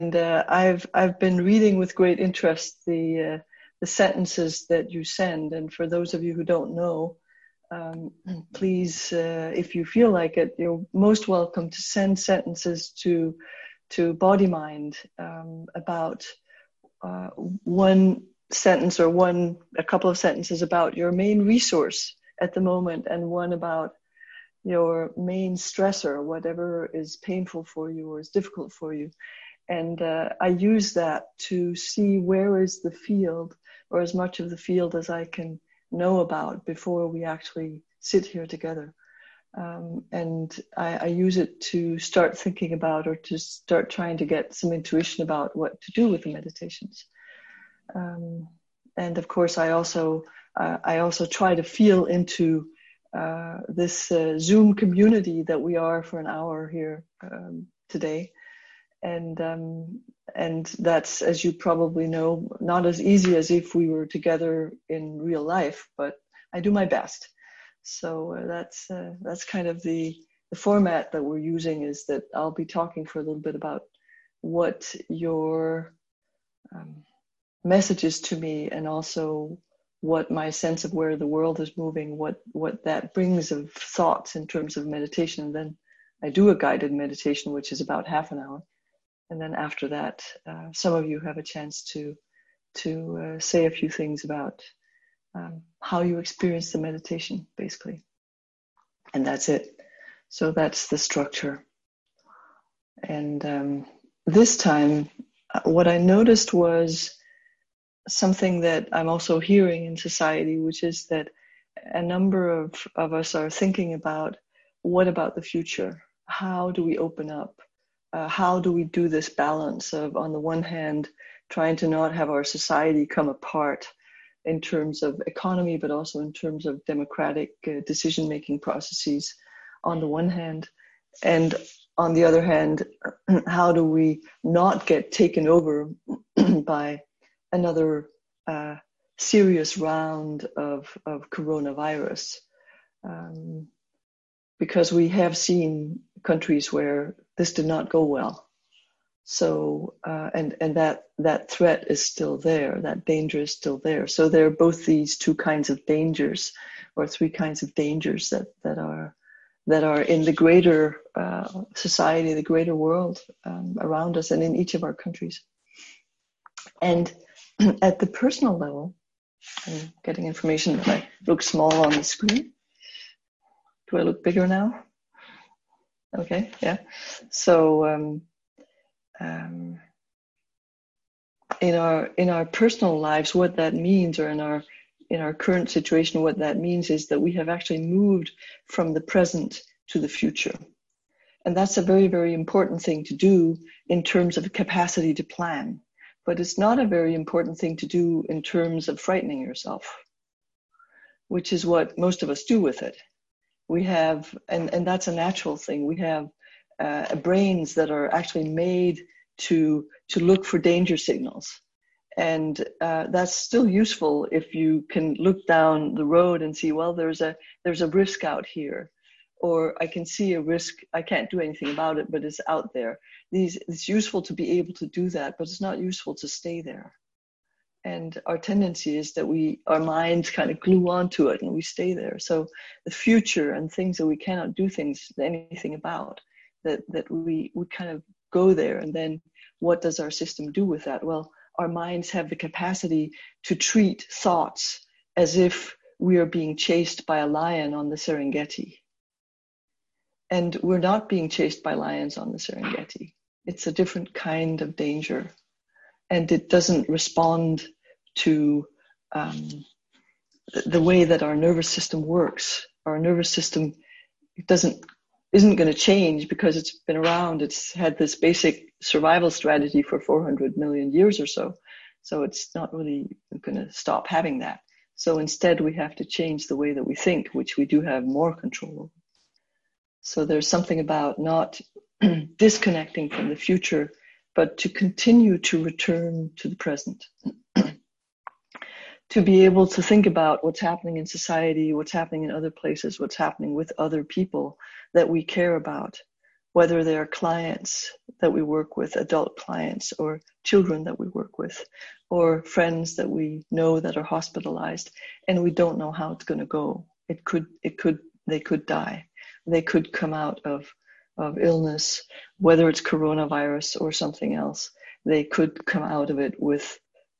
I've been reading with great interest the sentences that you send. And for those of you who don't know, please, if you feel like it, you're most welcome to send sentences to Body Mind about one sentence or a couple of sentences about your main resource at the moment, and one about your main stressor, whatever is painful for you or is difficult for you. And I use that to see where is the field, or as much of the field as I can know about before we actually sit here together. And I use it to start thinking about, or to start trying to get some intuition about what to do with the meditations. And of course, I also try to feel into this Zoom community that we are for an hour here today. And that's, as you probably know, not as easy as if we were together in real life, but I do my best. So that's kind of the format that we're using, is that I'll be talking for a little bit about what your message is to me, and also what my sense of where the world is moving, what that brings of thoughts in terms of meditation. And then I do a guided meditation, which is about half an hour. And then after that, some of you have a chance to say a few things about how you experience the meditation, basically. And that's it. So that's the structure. And this time, what I noticed was something that I'm also hearing in society, which is that a number of us are thinking about, what about the future? How do we open up? How do we do this balance of, on the one hand, trying to not have our society come apart in terms of economy, but also in terms of democratic decision-making processes on the one hand, and on the other hand, how do we not get taken over by another serious round of coronavirus? Because we have seen countries where this did not go well. So, and that threat is still there, that danger is still there. So there are both these two kinds of dangers, or three kinds of dangers that are in the greater society, the greater world around us, and in each of our countries. And at the personal level, I'm getting information that I look small on the screen. Do I look bigger now? Okay, yeah. So in our personal lives, what that means, or in our current situation, what that means is that we have actually moved from the present to the future. And that's a very, very important thing to do in terms of capacity to plan. But it's not a very important thing to do in terms of frightening yourself, which is what most of us do with it. We have, and that's a natural thing, we have brains that are actually made to look for danger signals. And that's still useful if you can look down the road and see, well, there's a risk out here, or I can see a risk, I can't do anything about it, but it's out there. It's useful to be able to do that, but it's not useful to stay there. And our tendency is that our minds kind of glue onto it and we stay there. So the future and things that we cannot do anything about, that we kind of go there. And then what does our system do with that? Well, our minds have the capacity to treat thoughts as if we are being chased by a lion on the Serengeti. And we're not being chased by lions on the Serengeti. It's a different kind of danger. And it doesn't respond to the way that our nervous system works. Our nervous system isn't going to change because it's been around. It's had this basic survival strategy for 400 million years or so. So it's not really going to stop having that. So instead, we have to change the way that we think, which we do have more control over. So there's something about not disconnecting from the future, but to continue to return to the present. To be able to think about what's happening in society, what's happening in other places, what's happening with other people that we care about, whether they are clients that we work with, adult clients, or children that we work with, or friends that we know that are hospitalized, and we don't know how it's going to go. They could die. They could come out of illness, whether it's coronavirus or something else. They could come out of it with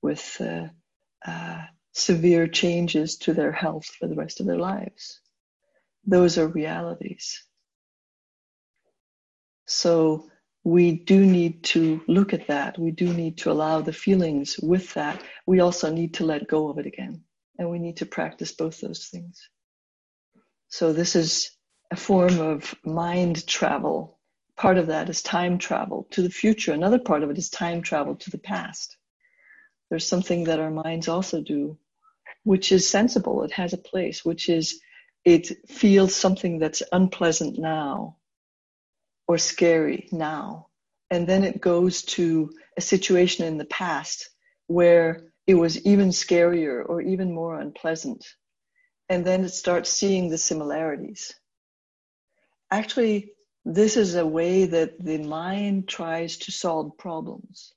severe changes to their health for the rest of their lives. Those are realities. So we do need to look at that. We do need to allow the feelings with that. We also need to let go of it again. And we need to practice both those things. So this is a form of mind travel. Part of that is time travel to the future. Another part of it is time travel to the past. There's something that our minds also do, which is sensible. It has a place, which is it feels something that's unpleasant now or scary now. And then it goes to a situation in the past where it was even scarier or even more unpleasant. And then it starts seeing the similarities. Actually, this is a way that the mind tries to solve problems.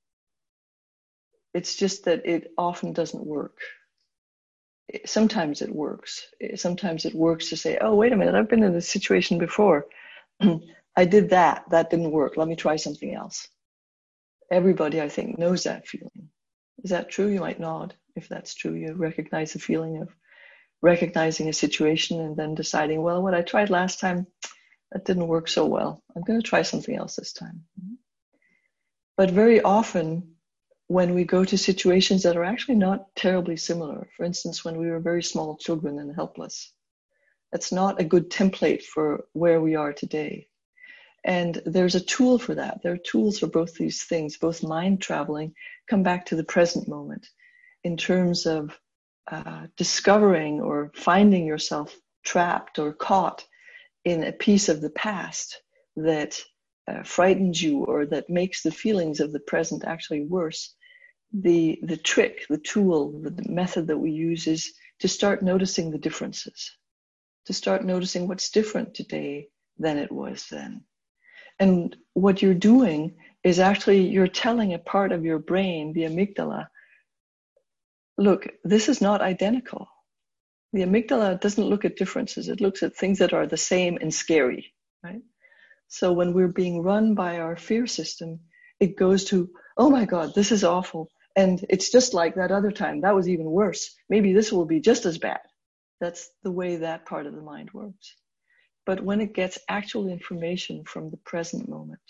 It's just that it often doesn't work. Sometimes it works. Sometimes it works to say, oh, wait a minute, I've been in this situation before. I did that. That didn't work. Let me try something else. Everybody, I think, knows that feeling. Is that true? You might nod if that's true. You recognize the feeling of recognizing a situation and then deciding, well, what I tried last time, that didn't work so well. I'm going to try something else this time. But very often, when we go to situations that are actually not terribly similar, for instance, when we were very small children and helpless, that's not a good template for where we are today. And there's a tool for that. There are tools for both these things, both mind traveling, come back to the present moment in terms of discovering or finding yourself trapped or caught in a piece of the past that frightens you or that makes the feelings of the present actually worse. The trick, the tool, the method that we use is to start noticing the differences, to start noticing what's different today than it was then. And what you're doing is actually you're telling a part of your brain, the amygdala, look, this is not identical. The amygdala doesn't look at differences. It looks at things that are the same and scary, right? So when we're being run by our fear system, it goes to, oh my God, this is awful. And it's just like that other time. That was even worse. Maybe this will be just as bad. That's the way that part of the mind works. But when it gets actual information from the present moment,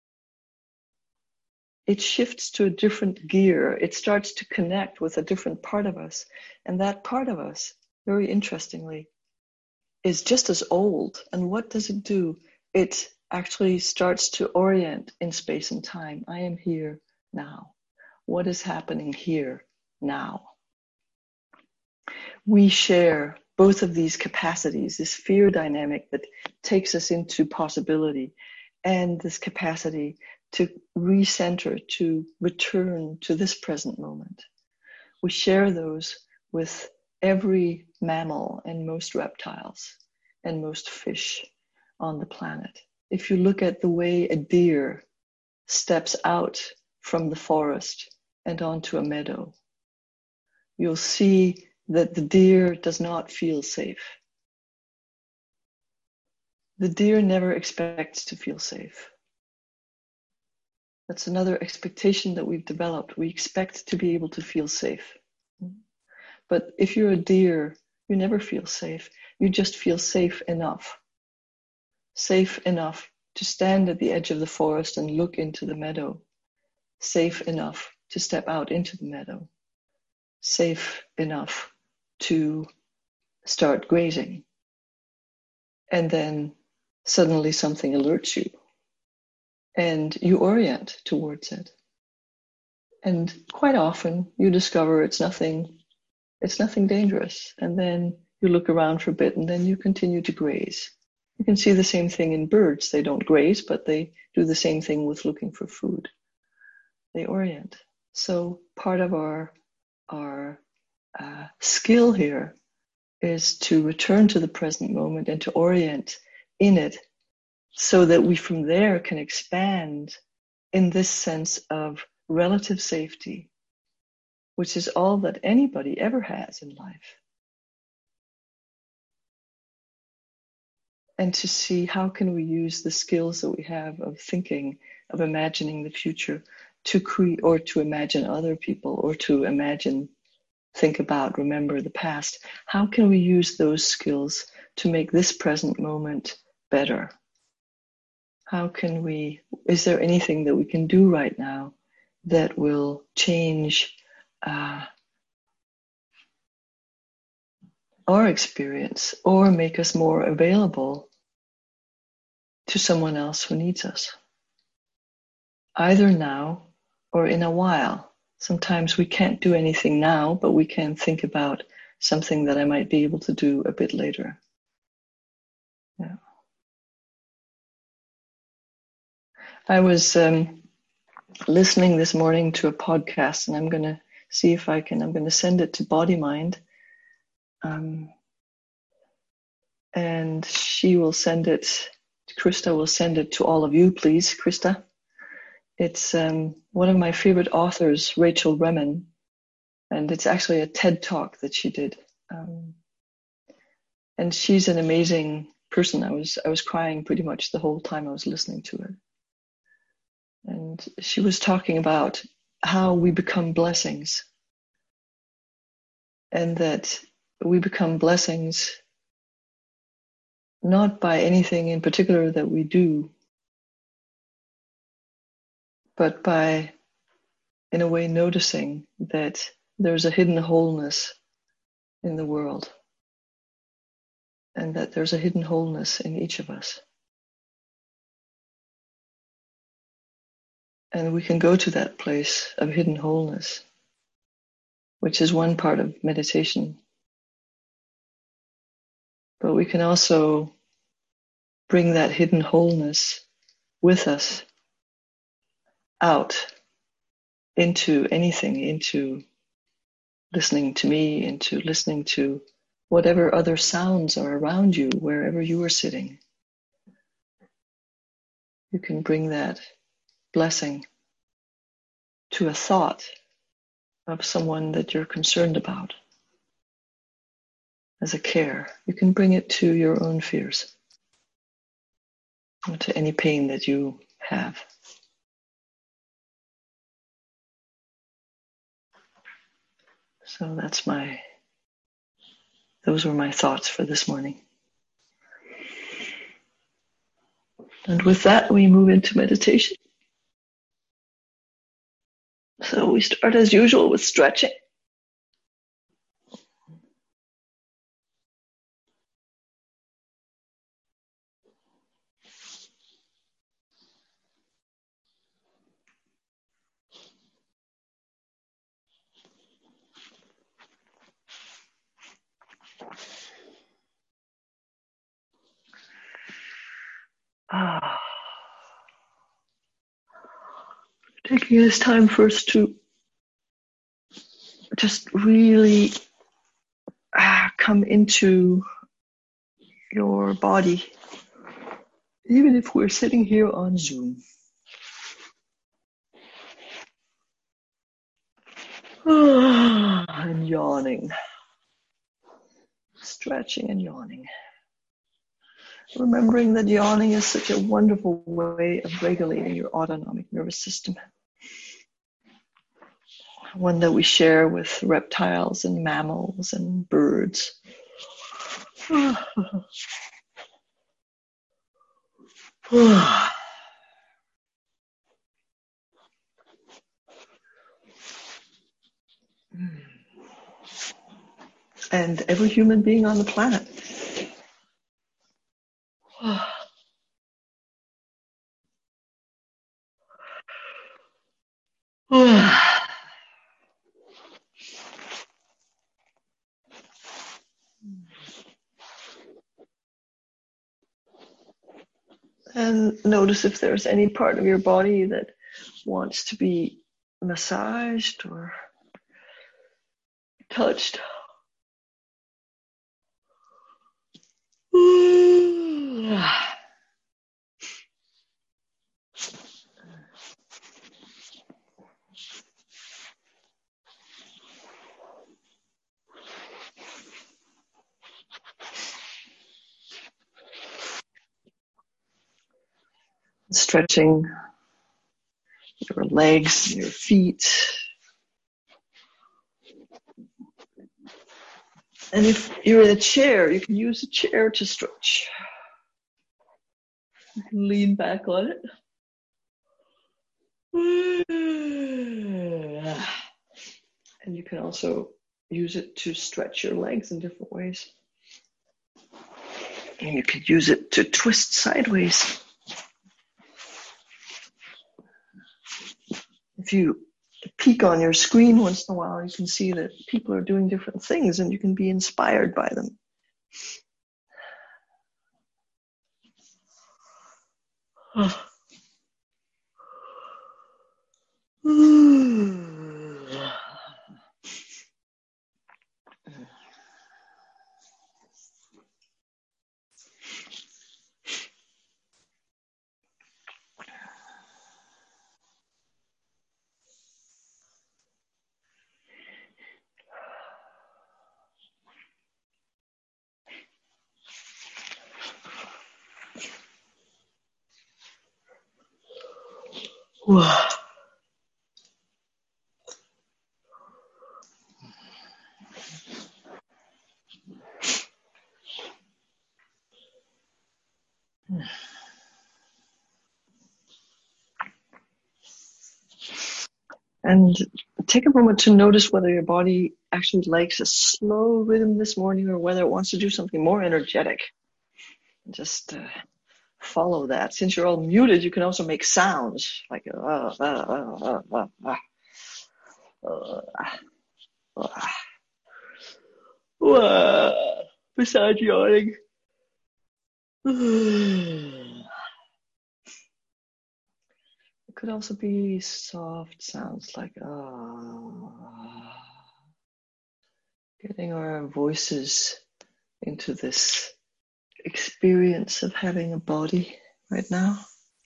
it shifts to a different gear. It starts to connect with a different part of us. And that part of us, very interestingly, is just as old. And what does it do? It actually starts to orient in space and time. I am here now. What is happening here now? We share both of these capacities, this fear dynamic that takes us into possibility, and this capacity to recenter, to return to this present moment. We share those with every mammal and most reptiles and most fish on the planet. If you look at the way a deer steps out from the forest and onto a meadow, you'll see that the deer does not feel safe. The deer never expects to feel safe. That's another expectation that we've developed. We expect to be able to feel safe. But if you're a deer, you never feel safe. You just feel safe enough. Safe enough to stand at the edge of the forest and look into the meadow. Safe enough to step out into the meadow. Safe enough to start grazing. And then suddenly something alerts you and you orient towards it. And quite often you discover it's nothing dangerous. And then you look around for a bit and then you continue to graze. You can see the same thing in birds. They don't graze, but they do the same thing with looking for food. They orient. So part of our skill here is to return to the present moment and to orient in it so that we from there can expand in this sense of relative safety, which is all that anybody ever has in life. And to see how can we use the skills that we have of thinking, of imagining the future to create, or to imagine other people, or to imagine, think about, remember the past. How can we use those skills to make this present moment better? How can we, is there anything that we can do right now that will change our experience or make us more available to someone else who needs us? Either now or in a while. Sometimes we can't do anything now, but we can think about something that I might be able to do a bit later. Yeah. I was listening this morning to a podcast, and I'm going to see if I'm going to send it to Body Mind. And she will send it, Krista will send it to all of you, please, Krista. It's one of my favorite authors, Rachel Remen, and it's actually a TED Talk that she did. And she's an amazing person. I was crying pretty much the whole time I was listening to her. And she was talking about how we become blessings, and that we become blessings not by anything in particular that we do, but by, in a way, noticing that there's a hidden wholeness in the world, and that there's a hidden wholeness in each of us. And we can go to that place of hidden wholeness, which is one part of meditation. But we can also bring that hidden wholeness with us out into anything, into listening to me, into listening to whatever other sounds are around you, wherever you are sitting. You can bring that blessing to a thought of someone that you're concerned about as a care. You can bring it to your own fears, or to any pain that you have. So those were my thoughts for this morning. And with that, we move into meditation. So we start as usual with stretching. Taking this time first to just really come into your body, even if we're sitting here on Zoom. And yawning, stretching and yawning. Remembering that yawning is such a wonderful way of regulating your autonomic nervous system. One that we share with reptiles and mammals and birds. And every human being on the planet. And notice if there's any part of your body that wants to be massaged or touched. Stretching your legs, your feet. And if you're in a chair, you can use a chair to stretch. You can lean back on it. And you can also use it to stretch your legs in different ways. And you can use it to twist sideways. If you peek on your screen once in a while, you can see that people are doing different things and you can be inspired by them. And take a moment to notice whether your body actually likes a slow rhythm this morning or whether it wants to do something more energetic. Just follow that. Since you're all muted, you can also make sounds like besides yawning. It could also be soft sounds like getting our voices into this experience of having a body right now.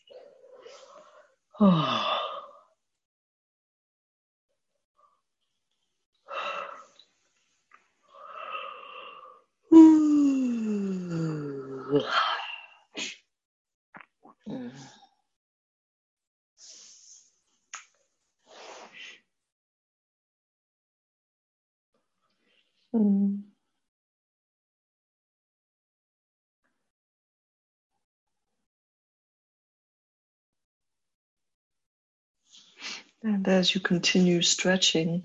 And as you continue stretching,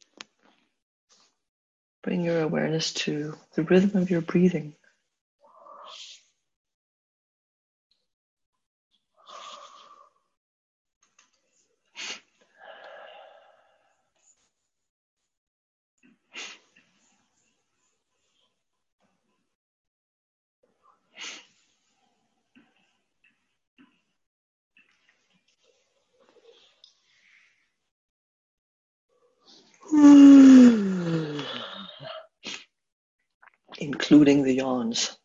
bring your awareness to the rhythm of your breathing. Including the yawns.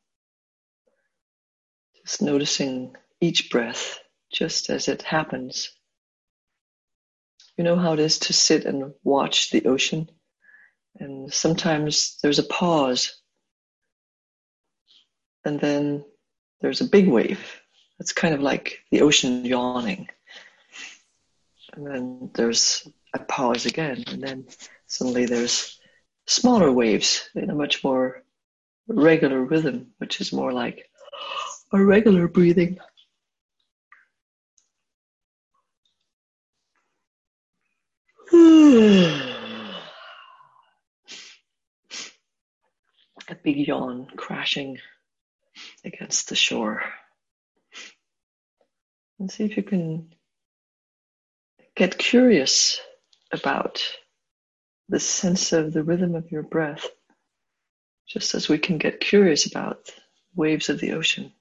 Just noticing each breath just as it happens. You know how it is to sit and watch the ocean, and sometimes there's a pause, and then there's a big wave. It's kind of like the ocean yawning. And then there's a pause again, and then suddenly there's smaller waves in a much more regular rhythm, which is more like a regular breathing. A big yawn crashing against the shore. And see if you can get curious about the sense of the rhythm of your breath, just as we can get curious about waves of the ocean.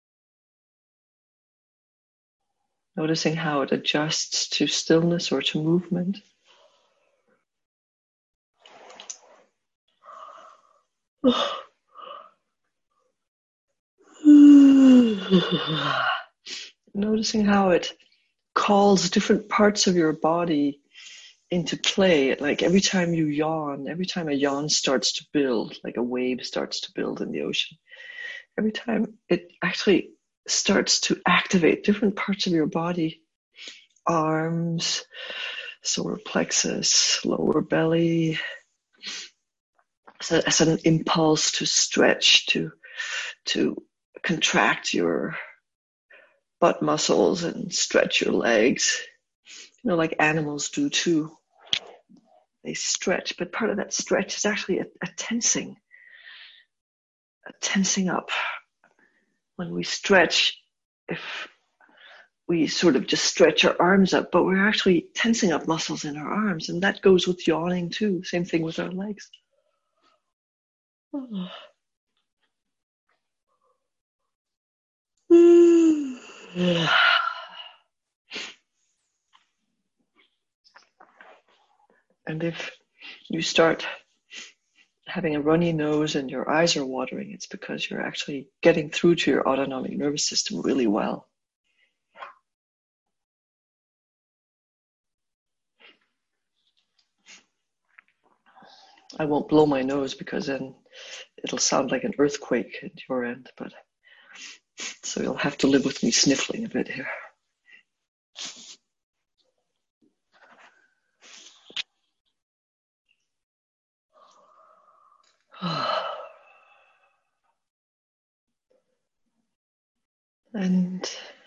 Noticing how it adjusts to stillness or to movement. Noticing how it calls different parts of your body into play. Like every time you yawn, every time a yawn starts to build, like a wave starts to build in the ocean, every time it actually starts to activate different parts of your body, arms, solar plexus, lower belly, as an impulse to stretch, to contract your butt muscles and stretch your legs, like animals do too. They stretch, but part of that stretch is actually a tensing up. When we stretch, if we sort of just stretch our arms up, but we're actually tensing up muscles in our arms, and that goes with yawning too. Same thing with our legs. And if you start having a runny nose and your eyes are watering, it's because you're actually getting through to your autonomic nervous system really well. I won't blow my nose because then it'll sound like an earthquake at your end, but so you'll have to live with me sniffling a bit here. And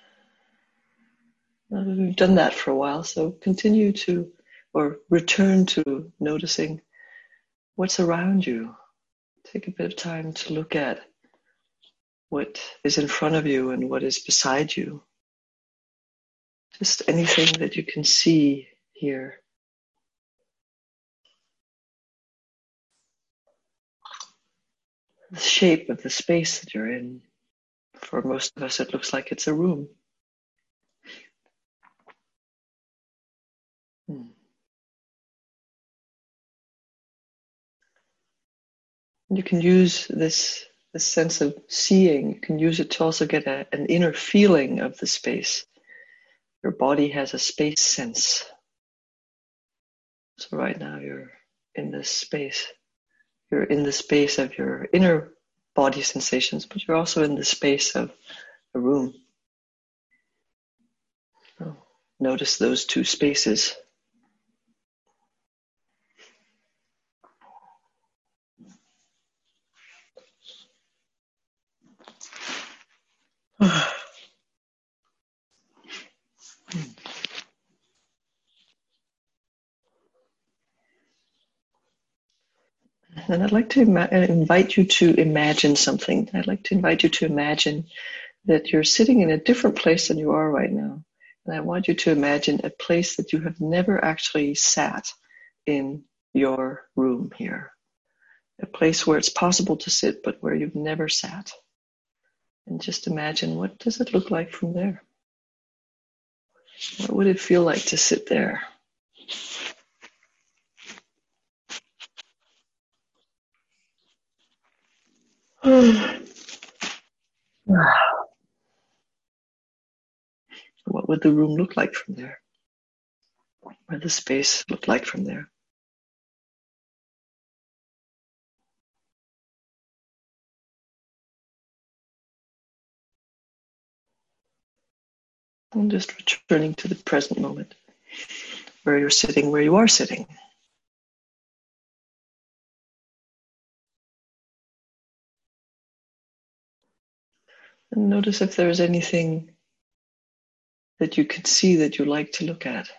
we've done that for a while, so continue to, or return to noticing what's around you. Take a bit of time to look at what is in front of you and what is beside you. Just anything that you can see here. The shape of the space that you're in. For most of us, it looks like it's a room. You can use this sense of seeing, you can use it to also get an inner feeling of the space. Your body has a space sense. So right now you're in this space. You're in the space of your inner body sensations, but you're also in the space of a room. So notice those two spaces. And I'd like to invite you to imagine something. I'd like to invite you to imagine that you're sitting in a different place than you are right now. And I want you to imagine a place that you have never actually sat in your room here. A place where it's possible to sit, but where you've never sat. And just imagine, what does it look like from there? What would it feel like to sit there? What would the room look like from there? What would the space look like from there? And just returning to the present moment, where you're sitting, where you are sitting. And notice if there's anything that you could see that you like to look at.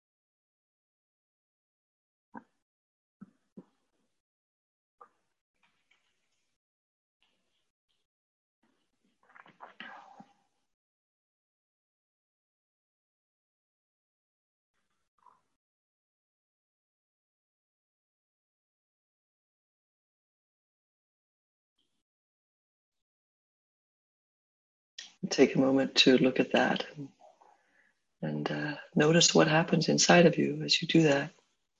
Take a moment to look at that and notice what happens inside of you as you do that.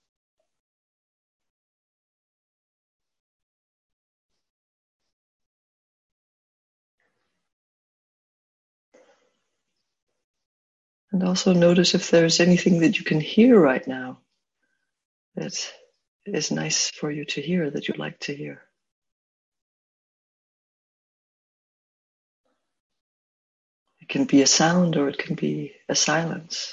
And also notice if there's anything that you can hear right now that is nice for you to hear, that you like to hear. It can be a sound or it can be a silence.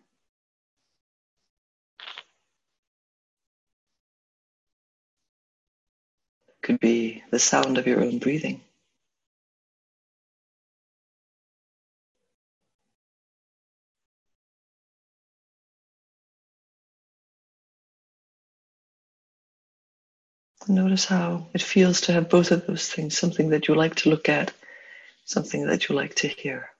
It could be the sound of your own breathing. Notice how it feels to have both of those things, something that you like to look at, something that you like to hear.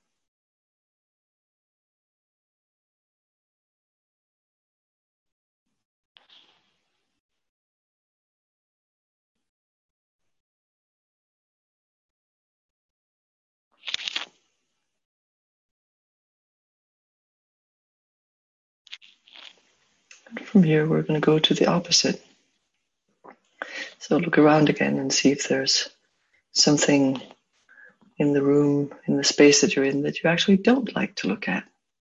And from here, we're going to go to the opposite. So look around again and see if there's something in the room, in the space that you're in, that you actually don't like to look at.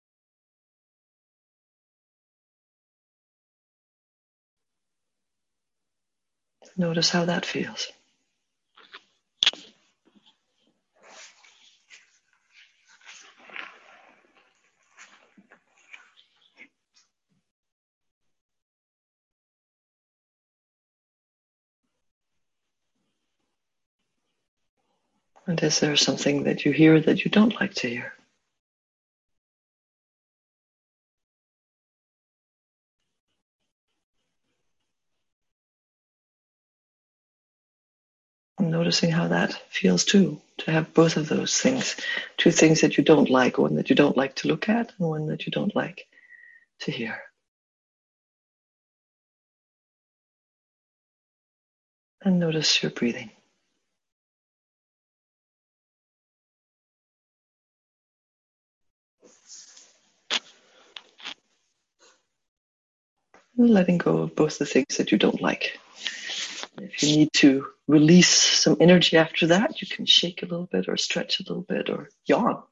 Notice how that feels. And is there something that you hear that you don't like to hear? And noticing how that feels too, to have both of those things, two things that you don't like, one that you don't like to look at and one that you don't like to hear. And notice your breathing. And letting go of both the things that you don't like. If you need to release some energy after that, you can shake a little bit or stretch a little bit or yawn.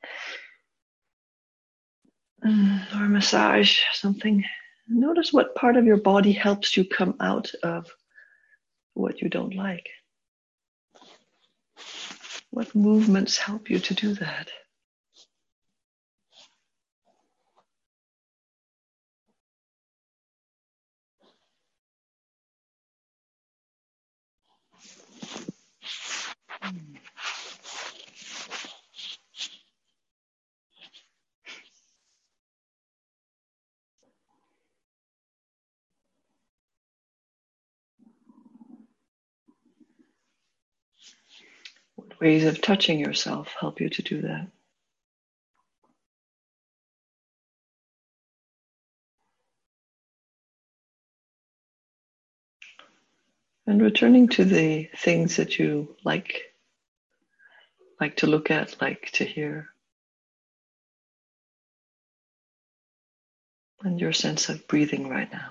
Or massage something. Notice what part of your body helps you come out of what you don't like. What movements help you to do that? What ways of touching yourself help you to do that? And returning to the things that you like to look at, like to hear. And your sense of breathing right now.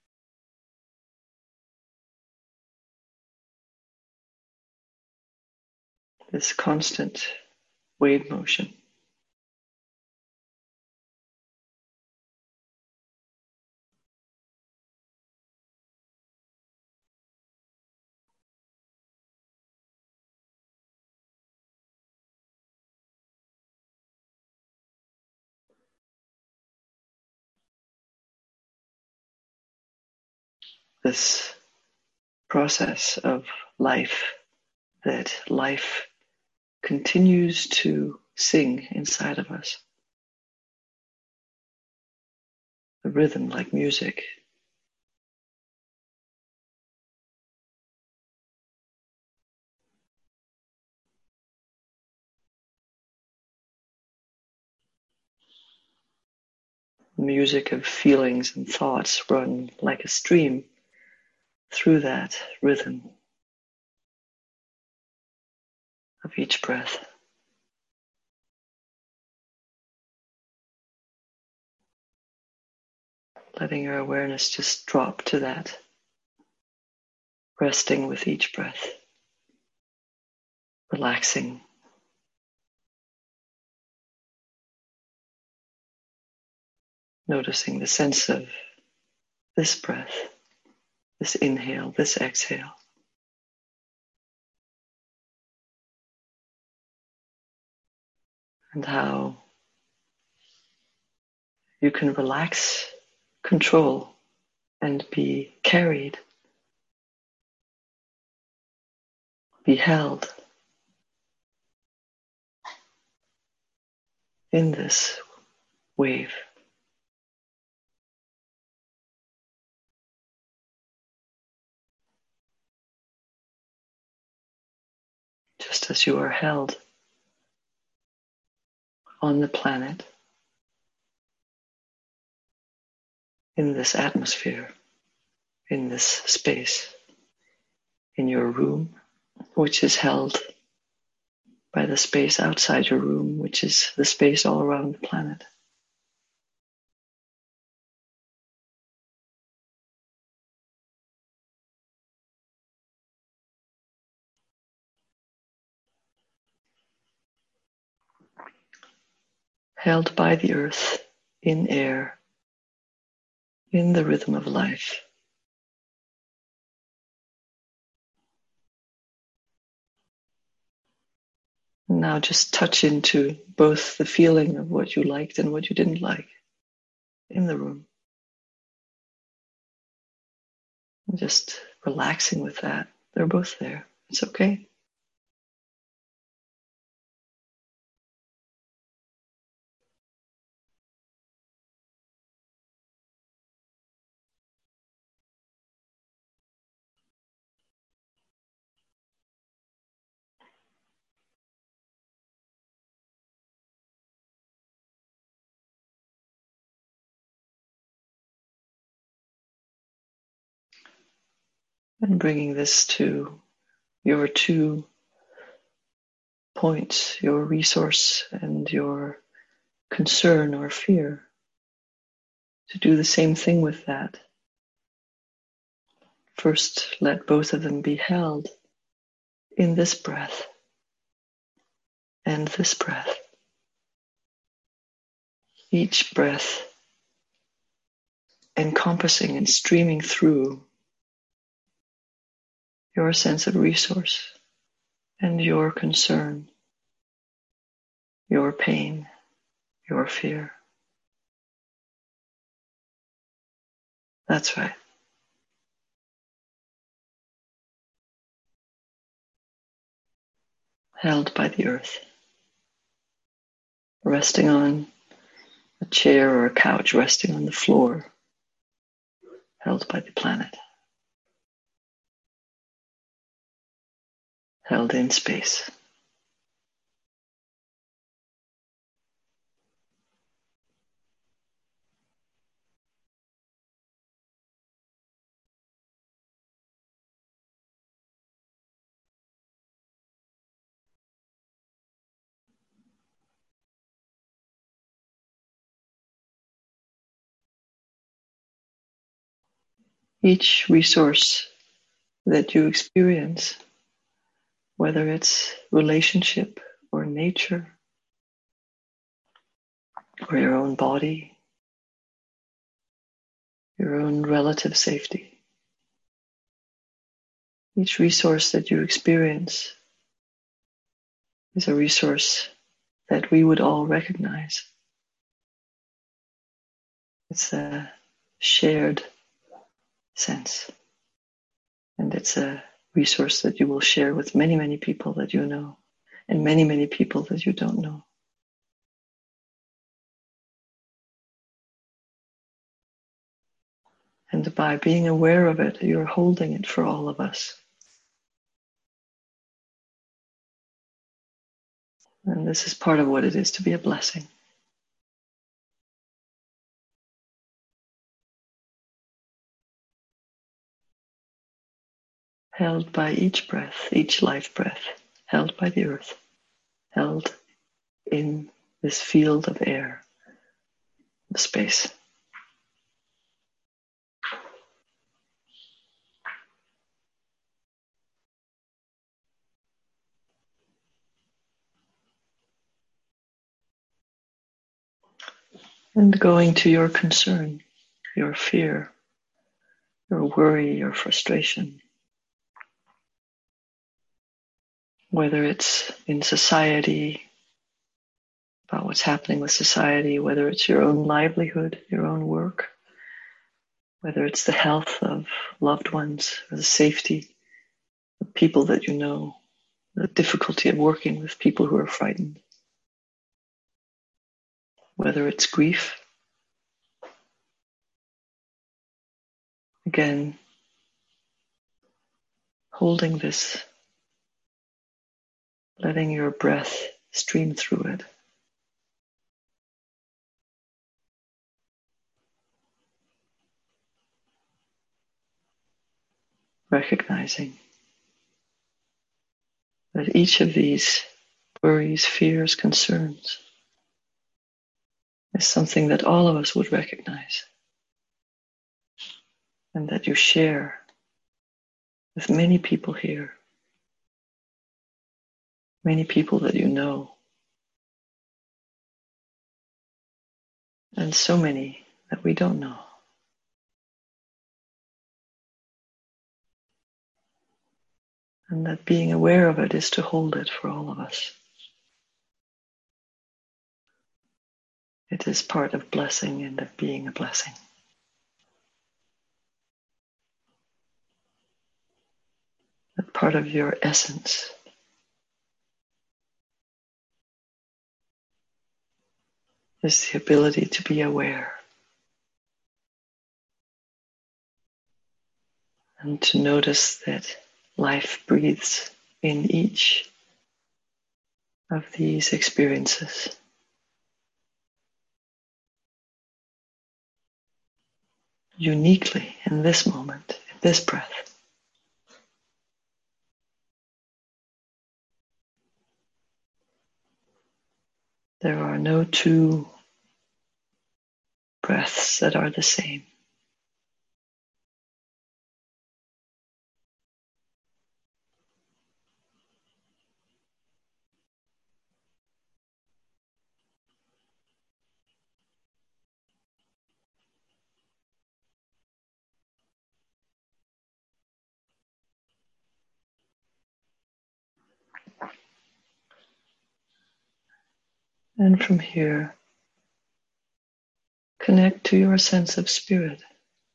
This constant wave motion. This process of life, that life continues to sing inside of us. A rhythm like music. Music of feelings and thoughts run like a stream through that rhythm of each breath. Letting your awareness just drop to that, resting with each breath, relaxing. Noticing the sense of this breath, this inhale, this exhale. and how you can relax control and be carried, be held in this wave. Just as you are held on the planet, in this atmosphere, in this space, in your room, which is held by the space outside your room, which is the space all around the planet. Held by the earth, in air, in the rhythm of life. Now just touch into both the feeling of what you liked and what you didn't like in the room. And just relaxing with that. They're both there. It's okay. And bringing this to your 2 points, your resource and your concern or fear, to do the same thing with that. First, let both of them be held in this breath and this breath. Each breath encompassing and streaming through your sense of resource and your concern, your pain, your fear. That's right. Held by the earth. Resting on a chair or a couch, resting on the floor. Held by the planet. Held in space. Each resource that you experience, whether it's relationship or nature or your own body, your own relative safety, each resource that you experience is a resource that we would all recognize. It's a shared sense. And it's a resource that you will share with many, many people that you know, and many, many people that you don't know. And by being aware of it, you're holding it for all of us. And this is part of what it is to be a blessing. Held by each breath, each life breath, held by the earth, held in this field of air, of space. And going to your concern, your fear, your worry, your frustration. Whether it's in society, about what's happening with society, whether it's your own livelihood, your own work, whether it's the health of loved ones or the safety of people that you know, the difficulty of working with people who are frightened, whether it's grief. Again, holding this, letting your breath stream through it. Recognizing that each of these worries, fears, concerns is something that all of us would recognize and that you share with many people here, many people that you know, and so many that we don't know. And that being aware of it is to hold it for all of us. It is part of blessing and of being a blessing. That part of your essence is the ability to be aware and to notice that life breathes in each of these experiences. Uniquely in this moment, in this breath. There are no two breaths that are the same. And from here, connect to your sense of spirit.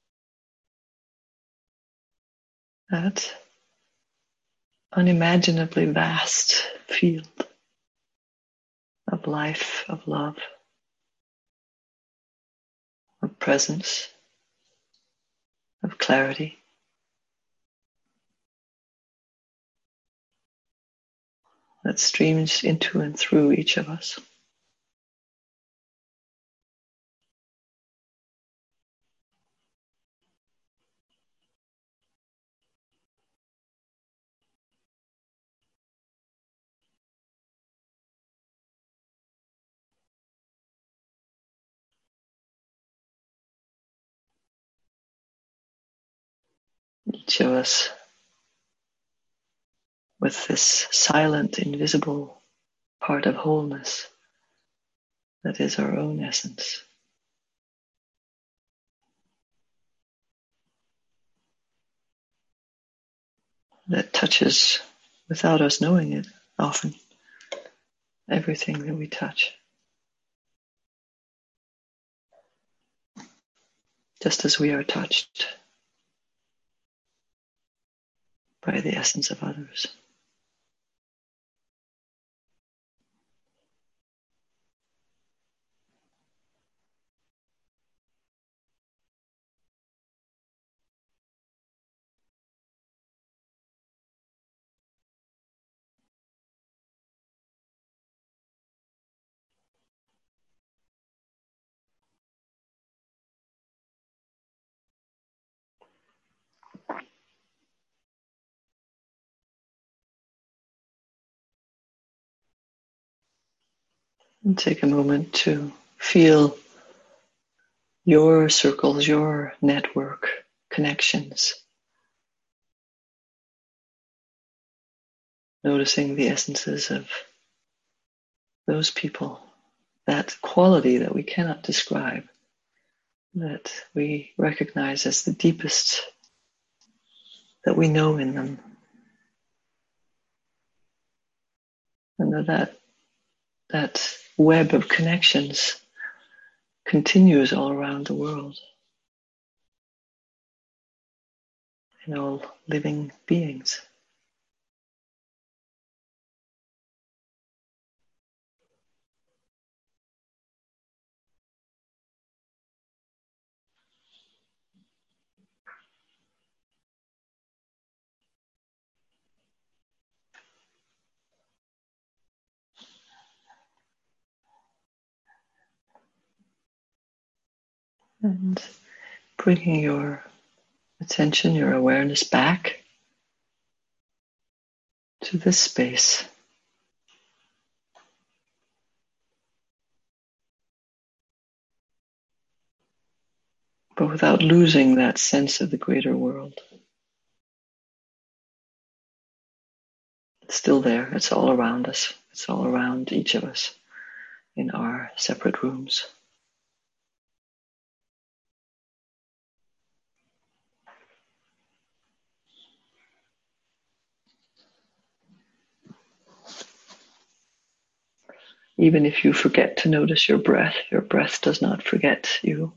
That unimaginably vast field of life, of love, of presence, of clarity. That streams into and through each of us. Each of us with this silent, invisible part of wholeness that is our own essence. That touches, without us knowing it, often, everything that we touch. Just as we are touched by the essence of others. And take a moment to feel your circles, your network connections. Noticing the essences of those people, that quality that we cannot describe, that we recognize as the deepest that we know in them. And that web of connections continues all around the world in all living beings. And bringing your attention, your awareness back to this space. But without losing that sense of the greater world. It's still there. It's all around us. It's all around each of us in our separate rooms. Even if you forget to notice your breath does not forget you.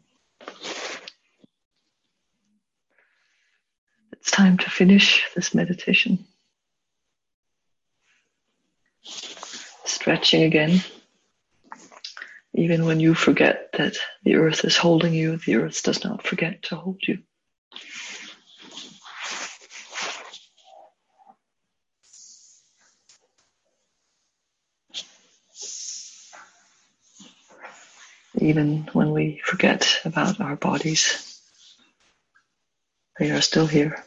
It's time to finish this meditation. Stretching again. Even when you forget that the earth is holding you, the earth does not forget to hold you. Even when we forget about our bodies, they are still here.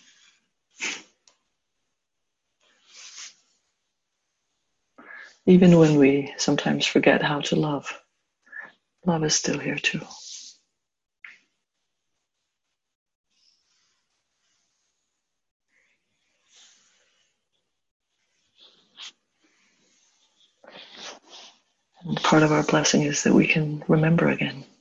Even when we sometimes forget how to love, love is still here too. And part of our blessing is that we can remember again.